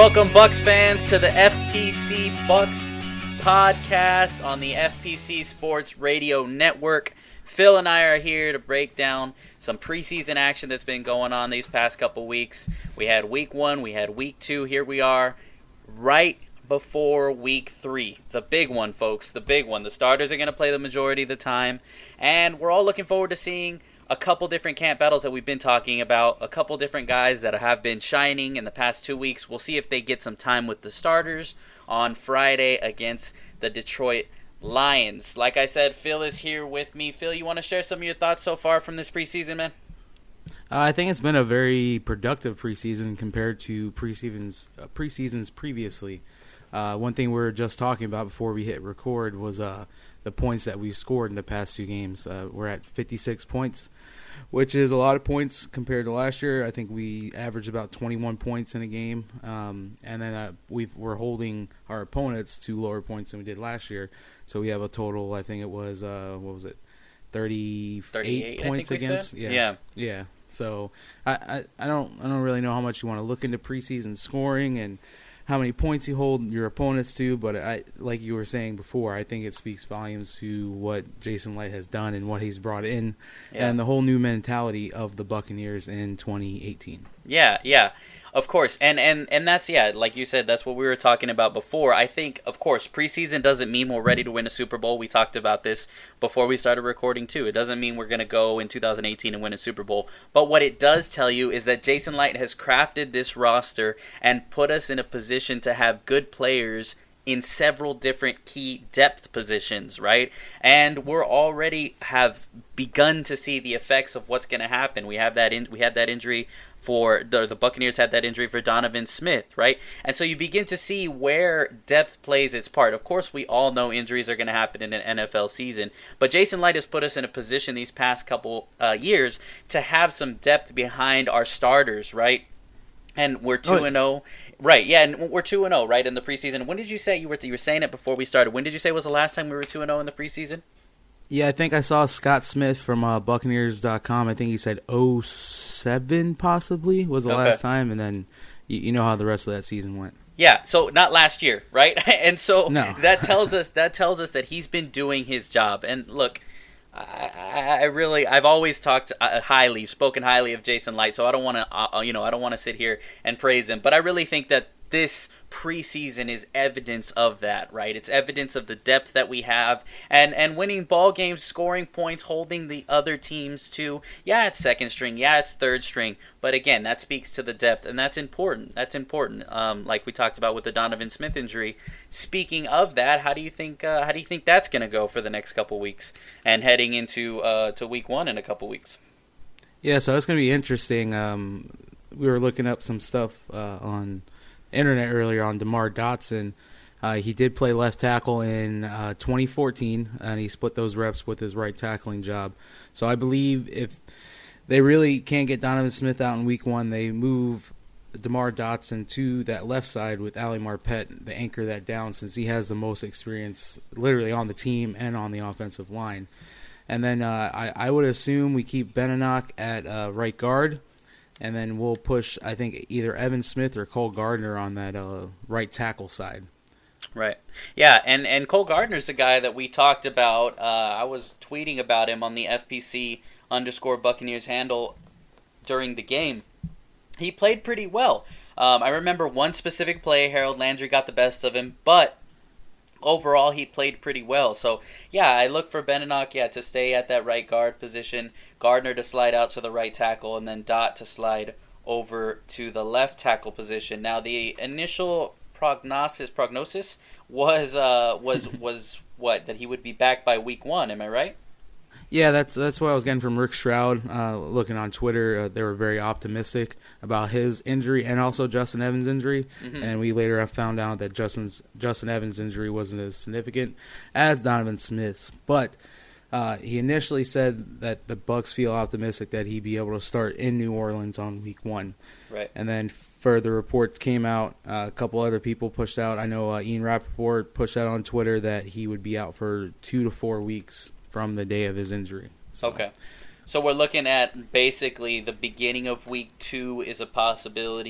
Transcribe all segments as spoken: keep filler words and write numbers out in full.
Welcome, Bucks fans, to the F P C Bucks podcast on the F P C Sports Radio Network. Phil and I are here to break down some preseason action that's been going on these past couple weeks. We had week one, we had week two. Here we are right before week three. The big one, folks, the big one. The starters are going to play the majority of the time, and we're all looking forward to seeing a couple different camp battles that we've been talking about, a couple different guys that have been shining in the past two weeks. We'll see if they get some time with the starters on Friday against the Detroit Lions. Like I said, Phil is here with me. Phil, you want to share some of your thoughts so far from this preseason, man? Uh, I think it's been a very productive preseason compared to preseasons, uh, preseasons previously. Uh, one thing we were just talking about before we hit record was uh, the points that we've scored in the past two games. Uh, we're at fifty-six points, which is a lot of points compared to last year. I think we averaged about twenty-one points in a game, um, and then uh, we've, we're holding our opponents to lower points than we did last year. So we have a total, I think it was, uh, what was it, thirty-eight, thirty-eight points I think we against. said? Yeah, yeah, yeah. So I, I, I don't I don't really know how much you want to look into preseason scoring and how many points you hold your opponents to, but I, like you were saying before, I think it speaks volumes to what Jason Licht has done and what he's brought in, yeah. and the whole new mentality of the Buccaneers in twenty eighteen. Yeah, yeah, of course, and and and that's yeah, like you said, that's what we were talking about before. I think, of course, preseason doesn't mean we're ready to win a Super Bowl. We talked about this before we started recording too. It doesn't mean we're going to go in two thousand eighteen and win a Super Bowl. But what it does tell you is that Jason Licht has crafted this roster and put us in a position to have good players in several different key depth positions, right? And we're already have begun to see the effects of what's going to happen. We have that in, we had that injury for the, the Buccaneers had that injury for Donovan Smith, right? And so you begin to see where depth plays its part. Of course, we all know injuries are going to happen in an N F L season, but Jason Licht has put us in a position these past couple uh, years to have some depth behind our starters, right? And we're two and zero, right? Yeah, and we're two and zero, right, in the preseason. When did you say you were? You were saying it before we started. When did you say was the last time we were two and zero in the preseason? Yeah, I think I saw Scott Smith from uh, Buccaneers dot com. I think he said oh seven possibly was the okay. last time, and then you, you know how the rest of that season went. Yeah, so not last year, right? And so no. that tells us that tells us that he's been doing his job. And look, I, I really, I've always talked highly, spoken highly of Jason Licht, so I don't want to, uh, you know, I don't want to sit here and praise him, but I really think that this preseason is evidence of that, right? It's evidence of the depth that we have, and and winning ball games, scoring points, holding the other teams to, yeah, it's second string, yeah, it's third string, but again, that speaks to the depth, and that's important. That's important. Um, like we talked about with the Donovan Smith injury. Speaking of that, how do you think uh, how do you think that's going to go for the next couple weeks and heading into uh, to week one in a couple weeks? Yeah, so it's going to be interesting. Um, we were looking up some stuff uh, on internet earlier on DeMar Dotson. Uh, he did play left tackle in uh, twenty fourteen, and he split those reps with his right tackling job. So I believe if they really can't get Donovan Smith out in week one, they move DeMar Dotson to that left side with Ali Marpet to anchor that down, since he has the most experience literally on the team and on the offensive line. And then uh, I, I would assume we keep Benenoch at uh, right guard, and then we'll push, I think, either Evan Smith or Cole Gardner on that uh, right tackle side. Right. Yeah, and, and Cole Gardner's the guy that we talked about. Uh, I was tweeting about him on the F P C underscore Buccaneers handle during the game. He played pretty well. Um, I remember one specific play, Harold Landry got the best of him, but overall he played pretty well. So, yeah, I look for Benenoch, yeah, to stay at that right guard position, Gardner to slide out to the right tackle, and then Dot to slide over to the left tackle position. Now, the initial prognosis prognosis was uh, was was what, that he would be back by week one. Am I right? Yeah, that's that's what I was getting from Rick Stroud. Uh, looking on Twitter, uh, they were very optimistic about his injury and also Justin Evans' injury. Mm-hmm. And we later have found out that Justin's Justin Evans' injury wasn't as significant as Donovan Smith's. But uh, he initially said that the Bucs feel optimistic that he'd be able to start in New Orleans on week one. Right. And then further reports came out. Uh, a couple other people pushed out. I know uh, Ian Rappaport pushed out on Twitter that he would be out for two to four weeks from the day of his injury. So. Okay. So we're looking at basically the beginning of week two is a possibility,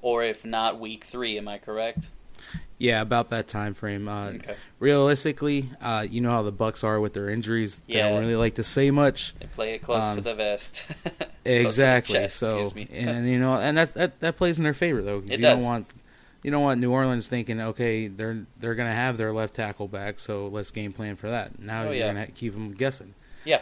or if not, week three. Am I correct? Yeah, about that time frame. Uh, Okay. Realistically, uh, you know how the Bucks are with their injuries. They Yeah. don't really like to say much. They play it close to Um, the vest. Close to the Exactly. chest, so, excuse me. and you know, and that that, that plays in their favor though, because It you does. don't want you don't want New Orleans thinking, okay, they're they're gonna have their left tackle back, so let's game plan for that. Now Oh, you're yeah. gonna keep them guessing. Yeah.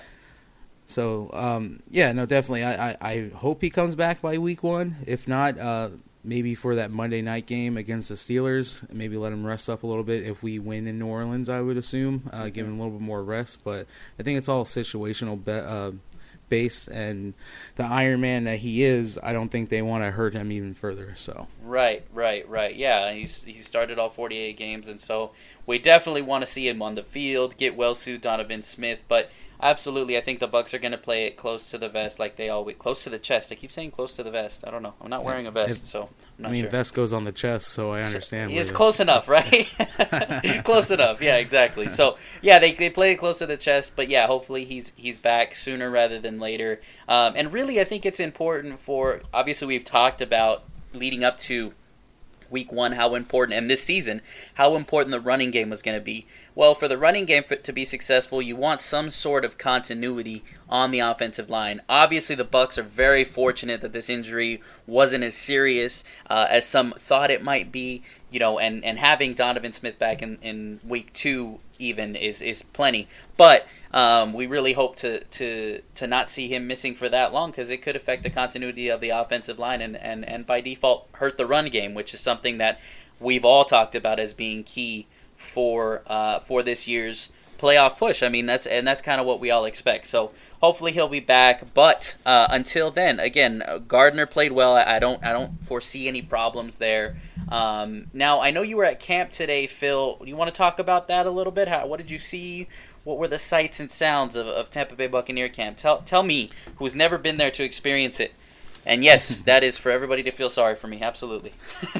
So, um, yeah, no, definitely. I, I, I hope he comes back by week one. If not, uh, maybe for that Monday night game against the Steelers, maybe let him rest up a little bit. If we win in New Orleans, I would assume, uh, give him a little bit more rest. But I think it's all situational be- uh, based, and the Iron Man that he is, I don't think they want to hurt him even further. So Right, right, right. Yeah, he's he started all forty-eight games, and so we definitely want to see him on the field, get well suit Donovan Smith. But absolutely, I think the Bucks are going to play it close to the vest, like they always close to the chest. I keep saying close to the vest. I don't know. I'm not wearing a vest, If- so I'm not I mean, sure. vest goes on the chest, so I understand. It's where the- close enough, right? Close enough. Yeah, exactly. So yeah, they they play it close to the chest, but yeah, hopefully he's he's back sooner rather than later. Um, and really, I think it's important for. Obviously, we've talked about leading up to week one how important, and this season how important the running game was going to be. Well, for the running game for, to be successful, you want some sort of continuity on the offensive line. Obviously, the Bucks are very fortunate that this injury wasn't as serious uh, as some thought it might be. You know, and, and having Donovan Smith back in, in week two even is is plenty. But um, we really hope to, to to not see him missing for that long, because it could affect the continuity of the offensive line and, and, and by default hurt the run game, which is something that we've all talked about as being key for uh, for this year's playoff push. I mean, that's and that's kind of what we all expect. So hopefully he'll be back. But uh, until then, again, Gardner played well. I don't I don't foresee any problems there. Um, now I know you were at camp today, Phil. Do you want to talk about that a little bit? How, what did you see? What were the sights and sounds of, of Tampa Bay Buccaneer camp? Tell tell me, who's never been there to experience it. And yes, that is for everybody to feel sorry for me. Absolutely.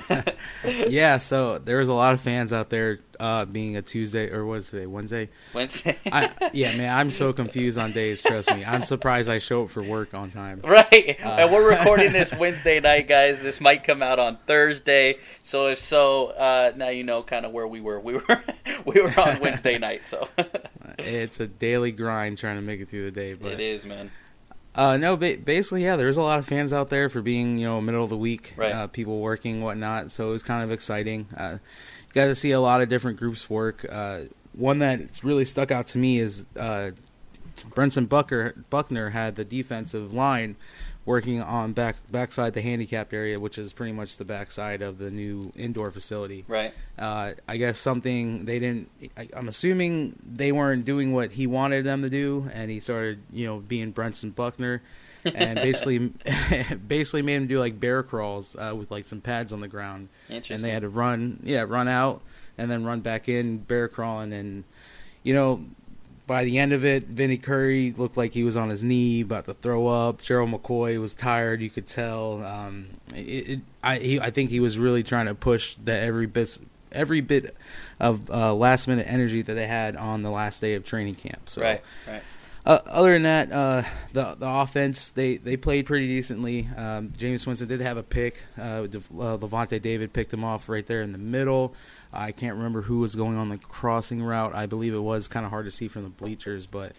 Yeah, so there was a lot of fans out there, uh, being a Tuesday, or what is today, Wednesday? Wednesday. I, yeah, man, I'm so confused on days, trust me. I'm surprised I show up for work on time. Right. Uh, and we're recording this Wednesday night, guys. This might come out on Thursday. So if so, uh, now you know kind of where we were. We were we were on Wednesday night, so It's a daily grind trying to make it through the day. But it is, man. Uh, no, ba- basically, yeah, there's a lot of fans out there for being, you know, middle of the week, Right. uh, people working, whatnot, so it was kind of exciting. Uh, you got to see a lot of different groups work. Uh, one that's really stuck out to me is uh, Brenson Bucker, Buckner had the defensive line working on back backside the handicapped area, which is pretty much the backside of the new indoor facility. Right. Uh, I guess something they didn't. I, I'm assuming they weren't doing what he wanted them to do, and he started, you know, being Brenson Buckner, and basically, basically made him do like bear crawls uh, with like some pads on the ground, Interesting. and they had to run, yeah, run out and then run back in, bear crawling, and you know. By the end of it, Vinny Curry looked like he was on his knee, about to throw up. Gerald McCoy was tired, you could tell. Um, it, it, I, he, I think he was really trying to push that every bit, every bit of uh, last minute energy that they had on the last day of training camp. So, Right. Right. uh, other than that, uh, the the offense they, they played pretty decently. Um, James Winston did have a pick. Uh, De, uh, Levante David picked him off right there in the middle. I can't remember who was going on the crossing route. I believe it was kind of hard to see from the bleachers, but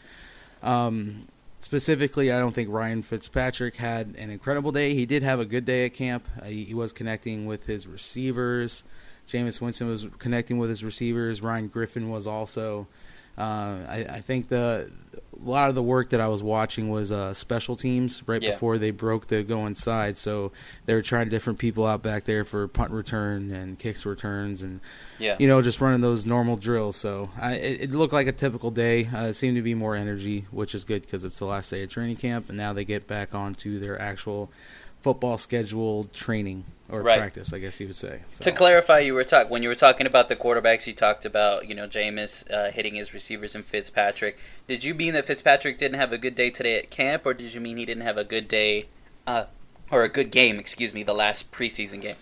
um, specifically, I don't think Ryan Fitzpatrick had an incredible day. He did have a good day at camp. Uh, he, he was connecting with his receivers. Jameis Winston was connecting with his receivers. Ryan Griffin was also. Uh, I, I think the a lot of the work that I was watching was uh, special teams right Yeah. before they broke the go inside. So they were trying different people out back there for punt return and kicks returns and Yeah. you know just running those normal drills. So I, it, it looked like a typical day. Uh, it seemed to be more energy, which is good because it's the last day of training camp, and now they get back onto their actual football scheduled training or Right. practice, I guess you would say. So. To clarify, you were talk when you were talking about the quarterbacks. You talked about you know Jameis uh, hitting his receivers and Fitzpatrick. Did you mean that Fitzpatrick didn't have a good day today at camp, or did you mean he didn't have a good day, uh, or a good game? Excuse me, the last preseason game.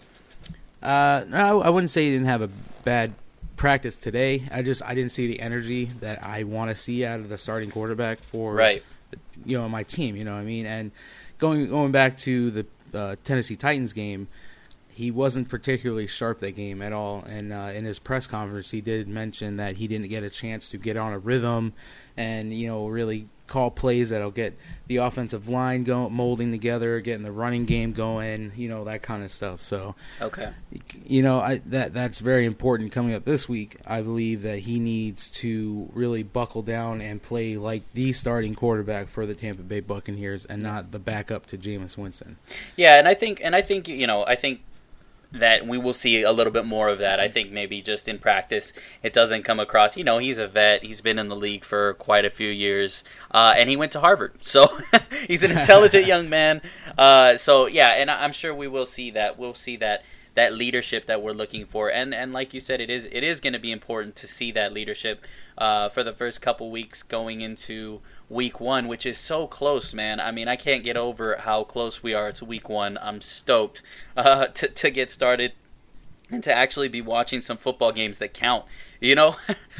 Uh, no, I wouldn't say he didn't have a bad practice today. I just I didn't see the energy that I want to see out of the starting quarterback for Right. you know my team. You know what I mean? And going going back to the uh, Tennessee Titans game, he wasn't particularly sharp that game at all. And uh, in his press conference, he did mention that he didn't get a chance to get on a rhythm and, you know, really call plays that'll get the offensive line going, molding together, getting the running game going, you know, that kind of stuff. So, okay, you know, I, that that's very important coming up this week. I believe that he needs to really buckle down and play like the starting quarterback for the Tampa Bay Buccaneers and not the backup to Jameis Winston. Yeah, and I think, and I think, you know, I think that we will see a little bit more of that. I think maybe just in practice it doesn't come across. You know, he's a vet. He's been in the league for quite a few years, uh, and he went to Harvard. So he's an intelligent young man. Uh, so, yeah, and I'm sure we will see that. We'll see that that leadership that we're looking for. And and like you said, it is it is going to be important to see that leadership uh, for the first couple weeks going into week one, which is so close, man. I mean, I can't get over how close we are to week one. I'm stoked uh, to, to get started and to actually be watching some football games that count, you know?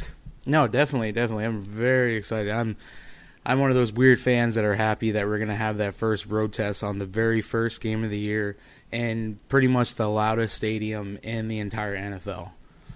No, definitely, definitely. I'm very excited. I'm I'm one of those weird fans that are happy that we're going to have that first road test on the very first game of the year and pretty much the loudest stadium in the entire N F L.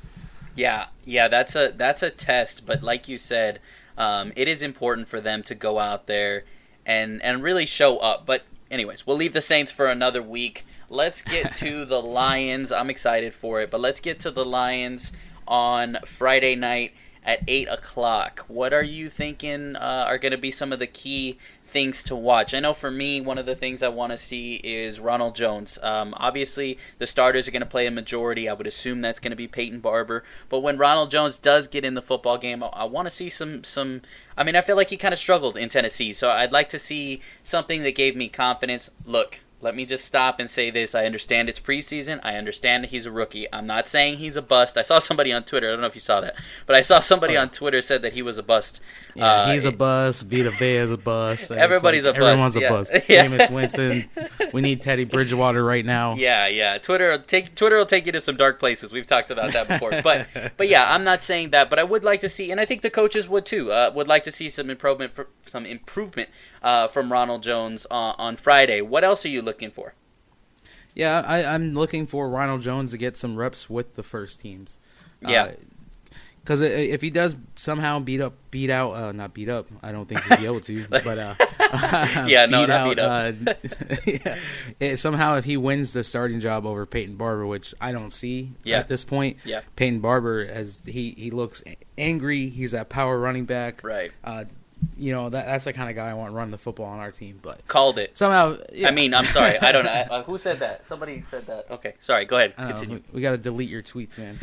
Yeah, yeah, that's a that's a test, but like you said, um, it is important for them to go out there and, and really show up. But anyways, we'll leave the Saints for another week. Let's get to the Lions. I'm excited for it, but let's get to the Lions on Friday night at eight o'clock. What are you thinking uh, are going to be some of the key things to watch? I know for me, one of the things I want to see is Ronald Jones. Um, obviously, the starters are going to play a majority. I would assume that's going to be Peyton Barber. But when Ronald Jones does get in the football game, I, I want to see some, some... I mean, I feel like he kind of struggled in Tennessee, so I'd like to see something that gave me confidence. Look, let me just stop and say this. I understand it's preseason. I understand that he's a rookie. I'm not saying he's a bust. I saw somebody on Twitter. I don't know if you saw that. But I saw somebody oh. on Twitter said that he was a bust. Yeah, uh, he's a bust. Vita Vea is a bust. Everybody's like, a bust. Everyone's yeah. a bust. Yeah. Jameis Winston. We need Teddy Bridgewater right now. Yeah, yeah. Twitter will take Twitter will take you to some dark places. We've talked about that before. But but yeah, I'm not saying that. But I would like to see, and I think the coaches would too, uh, would like to see some improvement, for, some improvement uh, from Ronald Jones uh, on Friday. What else are you looking for? Yeah, I, I'm looking for Ronald Jones to get some reps with the first teams. Yeah. Because uh, if he does somehow beat up, beat out, uh, not beat up, I don't think he'll be able to, but uh, yeah, no, not out, beat up. uh, yeah, it, somehow if he wins the starting job over Peyton Barber, which I don't see yeah. at this point, yeah. Peyton Barber, as he, he looks angry, he's that power running back. Right. Uh, You know, that that's the kind of guy I want running the football on our team. But called it somehow. Yeah. I mean, I'm sorry. I don't know. Uh, who said that? Somebody said that. Okay, sorry. Go ahead. Continue. Know, we, we got to delete your tweets, man.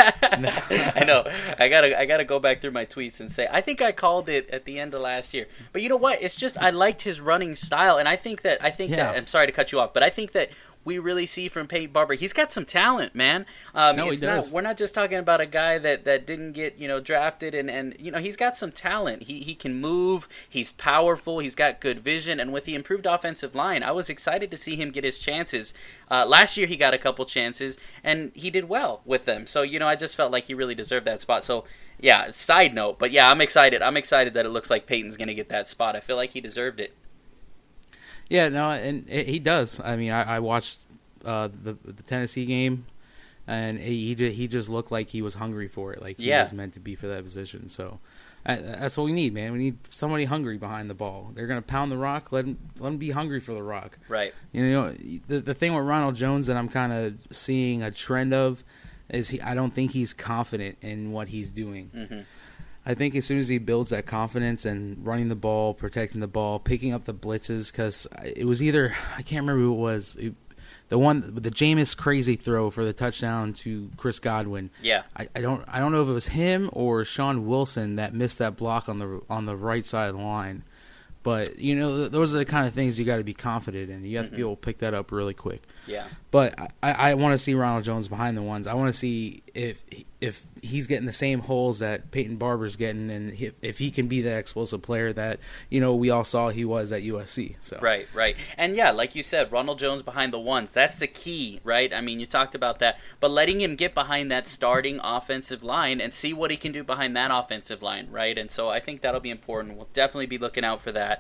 I know. I gotta. I gotta go back through my tweets and say I think I called it at the end of last year. But you know what? It's just I liked his running style, and I think that I think yeah. that I'm sorry to cut you off, but I think that we really see from Peyton Barber, he's got some talent, man. Um, no, it's he does. Not, we're not just talking about a guy that, that didn't get, you know, drafted, and, and you know, he's got some talent. He he can move, he's powerful, he's got good vision, and with the improved offensive line, I was excited to see him get his chances. Uh, last year he got a couple chances, and he did well with them. So, you know, I just felt like he really deserved that spot. So, yeah, side note, but yeah, I'm excited. I'm excited that it looks like Peyton's going to get that spot. I feel like he deserved it. Yeah, no, and he does. I mean, I, I watched uh, the the Tennessee game, and he he just looked like he was hungry for it, like he yeah. was meant to be for that position. So uh, that's what we need, man. We need somebody hungry behind the ball. They're gonna pound the rock. Let them let them be hungry for the rock. Right. You know, the the thing with Ronald Jones that I'm kind of seeing a trend of is he. I don't think he's confident in what he's doing. Mm-hmm. I think as soon as he builds that confidence and running the ball, protecting the ball, picking up the blitzes, because it was either, I can't remember who it was, it, the one, the Jameis crazy throw for the touchdown to Chris Godwin. Yeah. I, I don't I don't know if it was him or Sean Wilson that missed that block on the on the right side of the line. But, you know, those are the kind of things you got to be confident in. You have mm-hmm. to be able to pick that up really quick. Yeah. But I, I want to see Ronald Jones behind the ones. I want to see if if he's getting the same holes that Peyton Barber's getting, and if he can be that explosive player that, you know, we all saw he was at U S C. So Right, right. And, yeah, like you said, Ronald Jones behind the ones. That's the key, right? I mean, you talked about that. But letting him get behind that starting offensive line and see what he can do behind that offensive line, right? And so I think that'll be important. We'll definitely be looking out for that.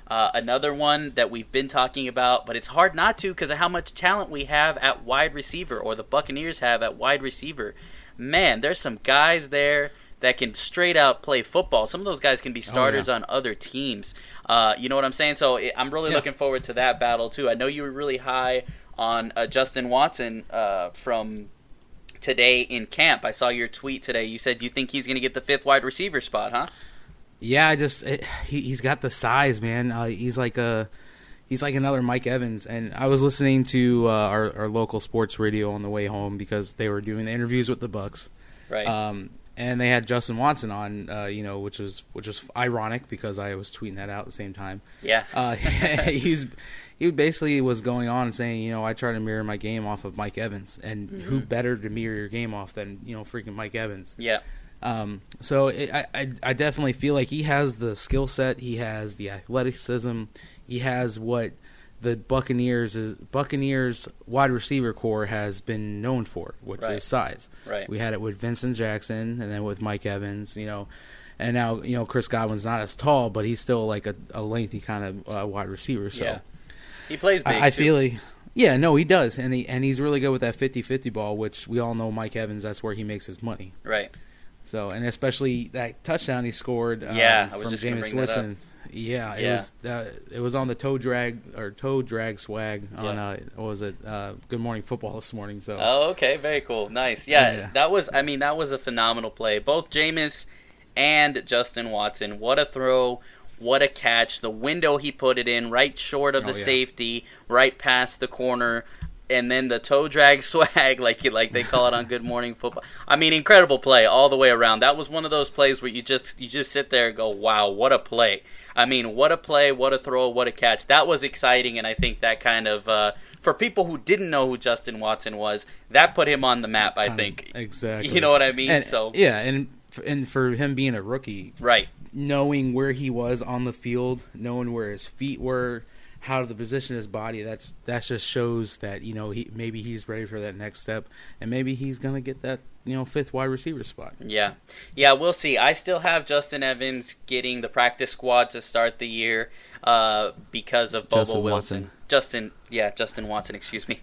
Uh, another one that we've been talking about, but it's hard not to because of how much talent we have at wide receiver, or the Buccaneers have at wide receiver. Man, there's some guys there that can straight out play football. Some of those guys can be starters oh, yeah. on other teams. Uh, you know what I'm saying? So it, I'm really yeah. looking forward to that battle too. I know you were really high on uh, Justin Watson uh, from today in camp. I saw your tweet today. You said you think he's going to get the fifth wide receiver spot, huh? Yeah, I just it, he he's got the size, man. Uh, he's like a he's like another Mike Evans. And I was listening to uh, our our local sports radio on the way home because they were doing the interviews with the Bucs, right? Um, and they had Justin Watson on, uh, you know, which was which was ironic because I was tweeting that out at the same time. Yeah, uh, he's he basically was going on and saying, you know, I try to mirror my game off of Mike Evans, and mm-hmm. who better to mirror your game off than, you know, freaking Mike Evans? Yeah. Um, so it, I, I I definitely feel like he has the skill set, he has the athleticism, he has what the Buccaneers is Buccaneers wide receiver core has been known for, which right. is size. Right. We had it with Vincent Jackson, and then with Mike Evans, you know, and now you know Chris Godwin's not as tall, but he's still like a, a lengthy kind of uh, wide receiver. So yeah. he plays big. I, I too. feel like. Yeah, no, he does, and he and he's really good with that fifty-fifty ball, which we all know Mike Evans. That's where he makes his money. Right. So, and especially that touchation he scored um, yeah, I was from just Jameis Winston. Yeah, it yeah. was uh, it was on the toe drag or toe drag swag on yeah. uh, what was it? Uh, Good Morning Football this morning. So. Oh, okay, very cool, nice. Yeah, yeah, that was. I mean, that was a phenomenal play. Both Jameis and Justin Watson. What a throw! What a catch! The window he put it in, right short of the oh, yeah. safety, right past the corner. And then the toe drag swag, like like they call it on Good Morning Football. I mean, incredible play all the way around. That was one of those plays where you just you just sit there and go, wow, what a play. I mean, what a play, what a throw, what a catch. That was exciting, and I think that kind of, uh, for people who didn't know who Justin Watson was, that put him on the map, I think. Exactly. You know what I mean? And, so yeah, and, and for him being a rookie, right, knowing where he was on the field, knowing where his feet were, how to position his body, that's that just shows that, you know, he maybe he's ready for that next step, and maybe he's gonna get that, you know, fifth wide receiver spot. Yeah, yeah, we'll see. I still have Justin Evans getting the practice squad to start the year uh, because of Bobo Justin Wilson. Watson. Justin, yeah, Justin Watson, excuse me.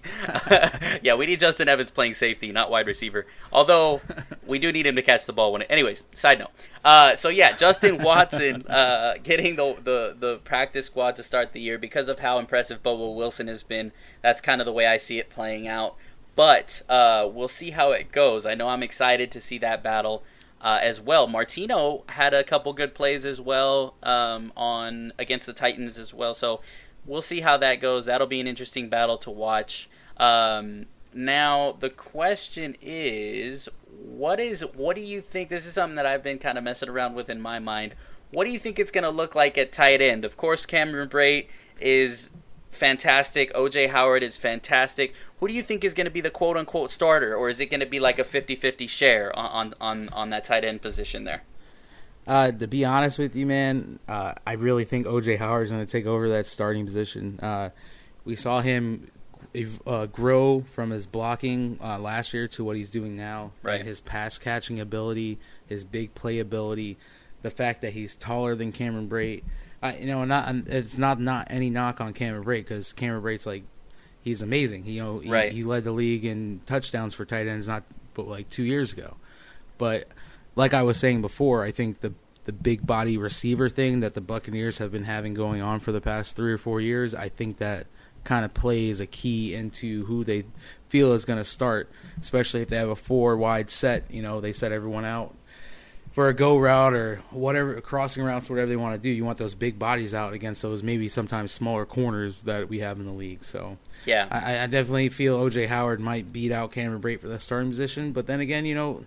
Yeah, we need Justin Evans playing safety, not wide receiver. Although, we do need him to catch the ball when it... Anyways, side note. Uh, so, yeah, Justin Watson uh, getting the, the, the practice squad to start the year because of how impressive Bobo Wilson has been. That's kind of the way I see it playing out. But uh, we'll see how it goes. I know I'm excited to see that battle uh, as well. Martino had a couple good plays as well um, on against the Titans as well. So... we'll see how that goes. That'll be an interesting battle to watch. Um, now, the question is, what is what do you think? This is something that I've been kind of messing around with in my mind. What do you think it's going to look like at tight end? Of course, Cameron Brate is fantastic. O J Howard is fantastic. Who do you think is going to be the quote-unquote starter? Or is it going to be like a fifty-fifty share on, on, on that tight end position there? Uh, to be honest with you, man, uh, I really think O J Howard is going to take over that starting position. Uh, we saw him uh, grow from his blocking uh, last year to what he's doing now. Right. And his pass catching ability, his big play ability, the fact that he's taller than Cameron Brate. Uh, you know, not it's not not any knock on Cameron Brate because Cameron Brate's like he's amazing. He, you know, he, right. he led the league in touchdowns for tight ends not but like two years ago, but. Like I was saying before, I think the the big body receiver thing that the Buccaneers have been having going on for the past three or four years, I think that kind of plays a key into who they feel is going to start, especially if they have a four wide set. You know, they set everyone out for a go route or whatever, crossing routes, whatever they want to do. You want those big bodies out against those maybe sometimes smaller corners that we have in the league. So yeah, I, I definitely feel O J Howard might beat out Cameron Brate for the starting position. But then again, you know.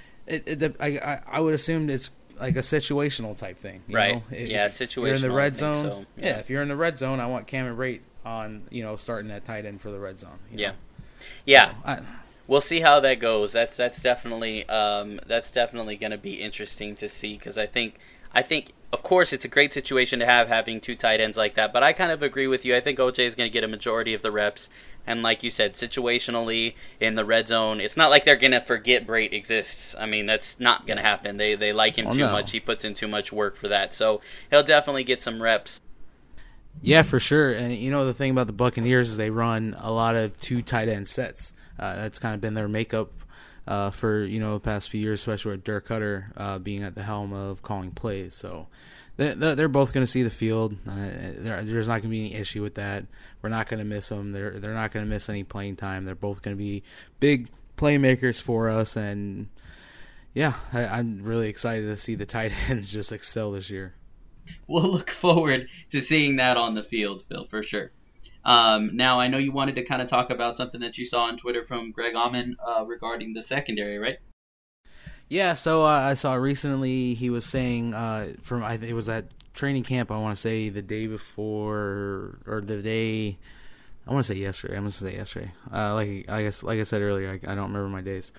It, it, I, I would assume it's like a situational type thing, you right? know? If, yeah, situational. If you're in the red zone, so. yeah. yeah. If you're in the red zone, I want Cameron Brate on, you know, starting at tight end for the red zone. Yeah, know? yeah. So, I, we'll see how that goes. That's that's definitely um, that's definitely going to be interesting to see because I think I think of course it's a great situation to have having two tight ends like that. But I kind of agree with you. I think O J is going to get a majority of the reps. And like you said, situationally in the red zone, it's not like they're going to forget Brate exists. I mean, that's not going to happen. They they like him oh, too no. much. He puts in too much work for that. So he'll definitely get some reps. Yeah, for sure. And you know the thing about the Buccaneers is they run a lot of two tight end sets. Uh, that's kind of been their makeup uh, for you know the past few years, especially with Dirk Cutter uh, being at the helm of calling plays. So they're, they're both going to see the field. Uh, there, there's not going to be any issue with that. We're not going to miss them. They're they're not going to miss any playing time. They're both going to be big playmakers for us. And yeah, I, I'm really excited to see the tight ends just excel this year. We'll look forward to seeing that on the field, Phil, for sure. Um, now, I know you wanted to kind of talk about something that you saw on Twitter from Greg Auman uh, regarding the secondary, right? Yeah, so uh, I saw recently he was saying uh, from I it was at training camp. I want to say the day before or the day. I want to say yesterday. I'm gonna say yesterday. Uh, like I guess, like I said earlier, I, I don't remember my days.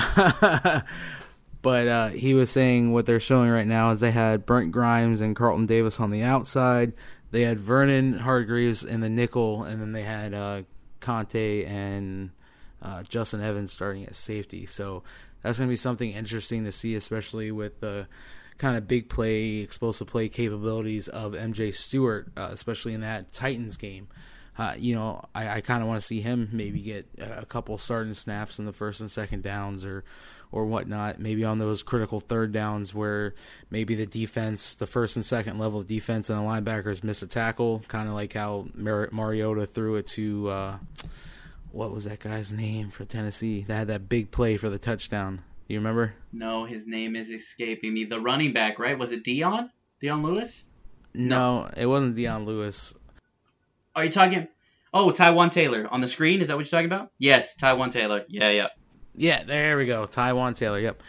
But uh, he was saying what they're showing right now is they had Brent Grimes and Carlton Davis on the outside. They had Vernon Hargreaves in the nickel, and then they had uh, Conte and uh, Justin Evans starting at safety. So that's going to be something interesting to see, especially with the kind of big play, explosive play capabilities of M J Stewart, uh, especially in that Titans game. Uh, you know, I, I kind of want to see him maybe get a couple starting snaps in the first and second downs or or whatnot, maybe on those critical third downs where maybe the defense, the first and second level of defense and the linebackers miss a tackle, kind of like how Mar- Mariota threw it to, uh, what was that guy's name for Tennessee? That had that big play for the touchdown. You remember? No, his name is escaping me. The running back, right? Was it Dion? Dion Lewis? No, no. It wasn't Dion Lewis. Are you talking? Oh, Tywan Taylor on the screen. Is that what you're talking about? Yes, Tywan Taylor. Yeah, yeah. Yeah, there we go. Tywan Taylor, yep.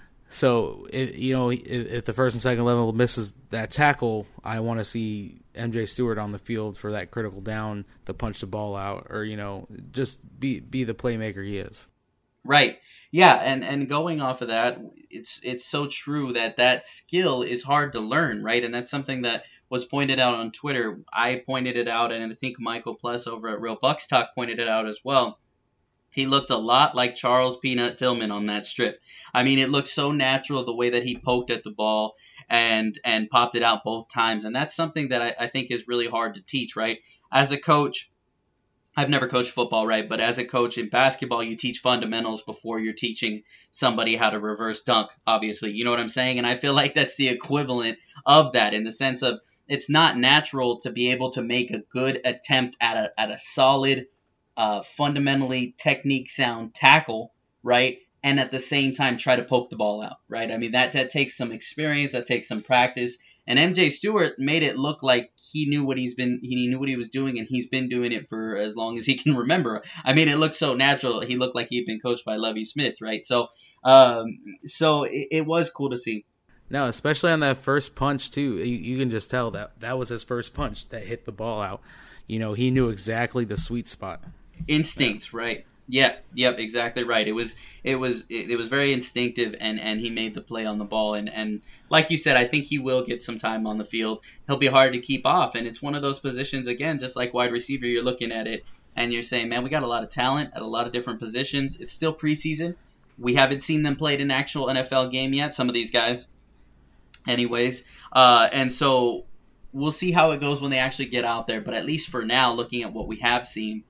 So, it, you know, if, if the first and second level misses that tackle, I want to see M J Stewart on the field for that critical down to punch the ball out or, you know, just be be the playmaker he is. Right. Yeah, and, and going off of that, it's it's so true that that skill is hard to learn, right? And that's something that was pointed out on Twitter. I pointed it out, and I think Michael Pless over at Real Bucks Talk pointed it out as well. He looked a lot like Charles Peanut Tillman on that strip. I mean, it looked so natural the way that he poked at the ball and and popped it out both times. And that's something that I, I think is really hard to teach, right? As a coach, I've never coached football, right? But as a coach in basketball, you teach fundamentals before you're teaching somebody how to reverse dunk, obviously. You know what I'm saying? And I feel like that's the equivalent of that in the sense of it's not natural to be able to make a good attempt at a at a solid Uh, fundamentally technique sound tackle, right? And at the same time try to poke the ball out, right? I mean, that, that takes some experience, that takes some practice. And M J Stewart made it look like he knew what he's been, he knew what he was doing, and he's been doing it for as long as he can remember. I mean, it looked so natural. He looked like he'd been coached by Lovie Smith, right? So, um, so it, it was cool to see. No, especially on that first punch too. You, you can just tell that that was his first punch that hit the ball out. You know, he knew exactly the sweet spot. Instinct, right? Yeah, yep, exactly right. It was, it was, it, it was very instinctive, and, and he made the play on the ball. And, and like you said, I think he will get some time on the field. He'll be hard to keep off, and it's one of those positions again, just like wide receiver. You're looking at it, and you're saying, man, we got a lot of talent at a lot of different positions. It's still preseason. We haven't seen them played in an actual N F L game yet. Some of these guys, anyways, uh, and so we'll see how it goes when they actually get out there. But at least for now, looking at what we have seen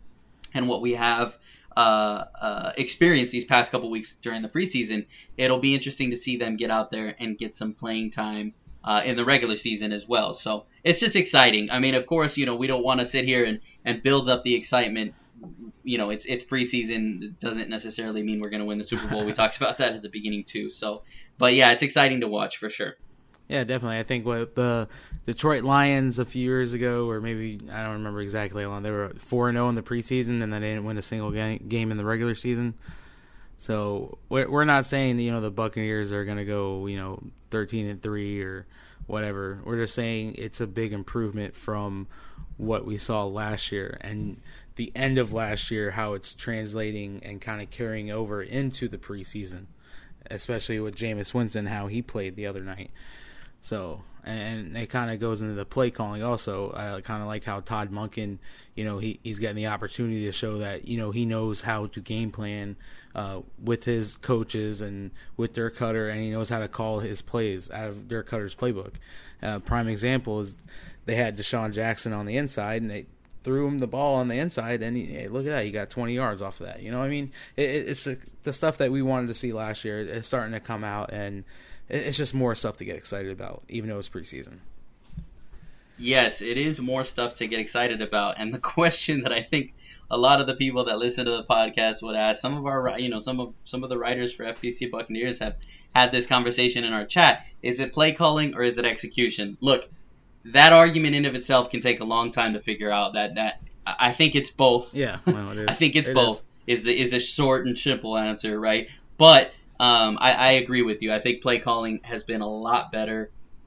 and what we have uh, uh, experienced these past couple weeks during the preseason, it'll be interesting to see them get out there and get some playing time uh, in the regular season as well. So it's just exciting. I mean, of course, you know, we don't want to sit here and, and build up the excitement. You know, it's it's preseason. It doesn't necessarily mean we're going to win the Super Bowl. We talked about that at the beginning too. So, but yeah, it's exciting to watch for sure. Yeah, definitely. I think what the Detroit Lions a few years ago, or maybe I don't remember exactly how long, they were four and zero in the preseason, and then they didn't win a single game in the regular season. So we're not saying you know the Buccaneers are going to go you know thirteen and three or whatever. We're just saying it's a big improvement from what we saw last year and the end of last year, how it's translating and kind of carrying over into the preseason, especially with Jameis Winston, how he played the other night. So And it kind of goes into the play calling also. I kind of like how Todd Monken, you know, he, he's getting the opportunity to show that, you know, he knows how to game plan uh, with his coaches and with Dirk Cutter, and he knows how to call his plays out of Dirk Cutter's playbook. Uh, prime example is they had Deshaun Jackson on the inside, and they threw him the ball on the inside, and he, hey, look at that, he got twenty yards off of that. You know what I mean? It, it's the, the stuff that we wanted to see last year. It's starting to come out, and it's just more stuff to get excited about, even though it's preseason. Yes, it is more stuff to get excited about. And the question that I think a lot of the people that listen to the podcast would ask, some of our, you know, some of some of the writers for F P C Buccaneers have had this conversation in our chat. Is it play calling or is it execution? Look, that argument in of itself can take a long time to figure out. That that I think it's both. Yeah, well, it is. I think it's it both. Is. is the is a short and simple answer, right? But Um, I, I agree with you. I think play calling has been a lot better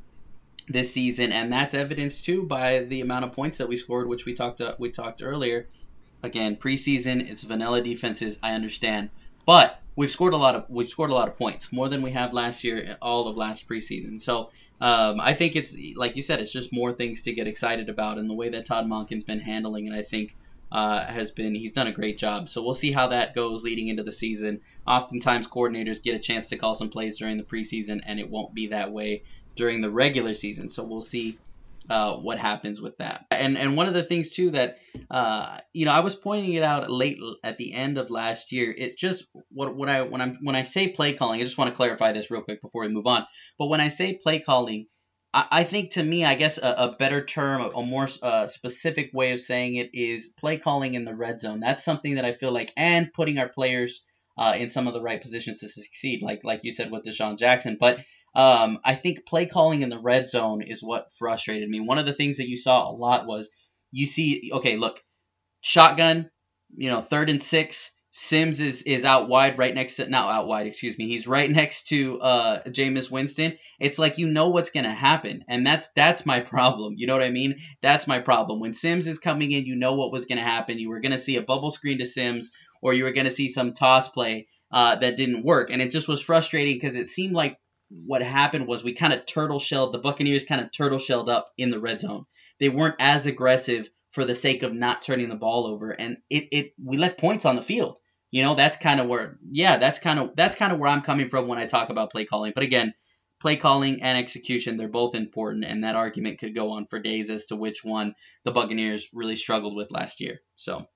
this season, and that's evidenced too by the amount of points that we scored, which we talked uh, we talked earlier. Again, preseason, it's vanilla defenses. I understand, but we've scored a lot of we've scored a lot of points, more than we have last year, all of last preseason. So um, I think it's like you said, it's just more things to get excited about, and the way that Todd Monken's been handling it, I think. Uh, has been he's done a great job. So we'll see how that goes leading into the season. Oftentimes coordinators get a chance to call some plays during the preseason, and it won't be that way during the regular season. So we'll see uh, what happens with that. And and one of the things too that uh, you know I was pointing it out late at the end of last year. It just what what I when I'm when I say play calling, I just want to clarify this real quick before we move on. But when I say play calling, I think, to me, I guess a, a better term, a, a more uh, specific way of saying it is play calling in the red zone. That's something that I feel like, and putting our players uh, in some of the right positions to succeed, like like you said with Deshaun Jackson. But um, I think play calling in the red zone is what frustrated me. One of the things that you saw a lot was you see, okay, look, shotgun, you know, third and six. Sims is, is out wide, right next to, not out wide, excuse me. He's right next to uh, Jameis Winston. It's like you know what's going to happen. And that's that's my problem. You know what I mean? That's my problem. When Sims is coming in, you know what was going to happen. You were going to see a bubble screen to Sims, or you were going to see some toss play uh, that didn't work. And it just was frustrating because it seemed like what happened was we kind of turtle shelled, the Buccaneers kind of turtle shelled up in the red zone. They weren't as aggressive for the sake of not turning the ball over. And it, it we left points on the field. You know, that's kind of where, yeah, that's kind of that's kind of where I'm coming from when I talk about play calling. But again, play calling and execution, they're both important, and that argument could go on for days as to which one the Buccaneers really struggled with last year. So,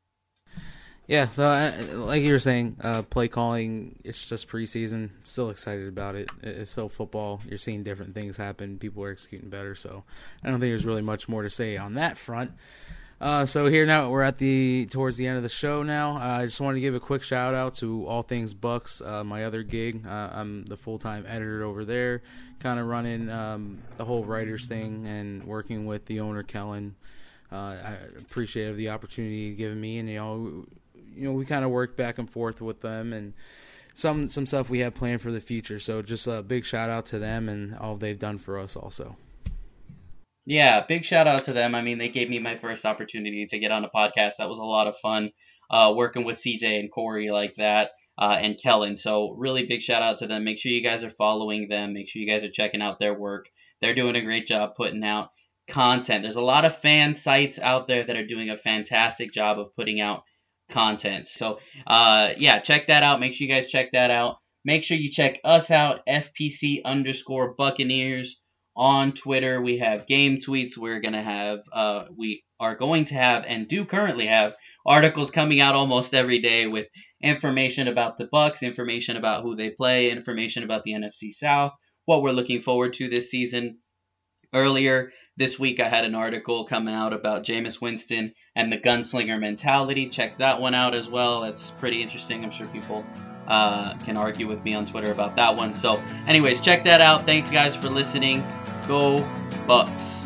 yeah, so uh, like you were saying, uh, play calling, it's just preseason. Still excited about it. It's still football. You're seeing different things happen. People are executing better. So I don't think there's really much more to say on that front. Uh, so here now we're at the towards the end of the show now. Uh, I just wanted to give a quick shout out to All Things Bucks, uh, my other gig. Uh, I'm the full time editor over there, kind of running um, the whole writers thing and working with the owner Kellen. Uh, I appreciate the opportunity given me, and you know, you know, we kind of work back and forth with them and some some stuff we have planned for the future. So just a big shout out to them and all they've done for us also. Yeah, big shout out to them. I mean, they gave me my first opportunity to get on a podcast. That was a lot of fun uh, working with C J and Corey like that uh, and Kellen. So really big shout out to them. Make sure you guys are following them. Make sure you guys are checking out their work. They're doing a great job putting out content. There's a lot of fan sites out there that are doing a fantastic job of putting out content. So uh, yeah, check that out. Make sure you guys check that out. Make sure you check us out, F P C underscore Buccaneers. On Twitter, we have game tweets. We're going to have, uh, we are going to have and do currently have articles coming out almost every day with information about the Bucs, information about who they play, information about the N F C South, what we're looking forward to this season. Earlier this week, I had an article coming out about Jameis Winston and the gunslinger mentality. Check that one out as well. That's pretty interesting. I'm sure people uh, can argue with me on Twitter about that one. So anyways, check that out. Thanks, guys, for listening. Go Bucks.